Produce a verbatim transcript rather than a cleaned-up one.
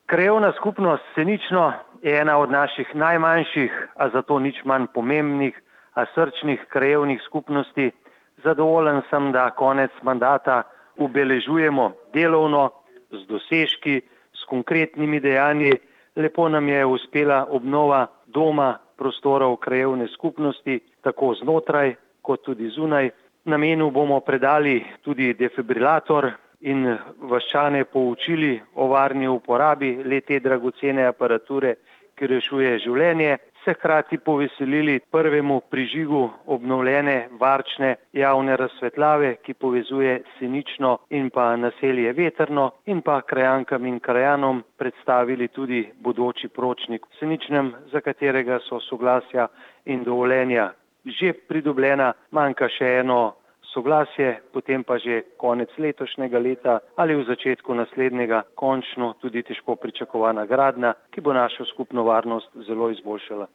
Krajevna skupnost Senično je ena od naših najmanjših, a zato nič manj pomembnih, a srčnih krajevnih skupnosti. Zadovoljen sem, da konec mandata obeležujemo delovno, z dosežki, s konkretnimi dejanji. Lepo nam je uspela obnova doma, prostorov krajevne skupnosti, tako znotraj kot tudi zunaj. Namenu bomo predali tudi defibrilator in vaščane poučili o varni uporabi le-te dragocene aparature, ki rešuje življenje. Se hkrati poveselili prvemu prižigu obnovljene varčne javne razsvetljave, ki povezuje Senično in pa naselje Vetrno, in pa krajankam in krajanom predstavili tudi bodoči poročnik v Seničnem, za katerega so soglasja in dovoljenja že pridobljena, manjka še eno soglasje, potem pa že konec letošnjega leta ali v začetku naslednjega končno tudi težko pričakovana gradnja, ki bo našo skupno varnost zelo izboljšala.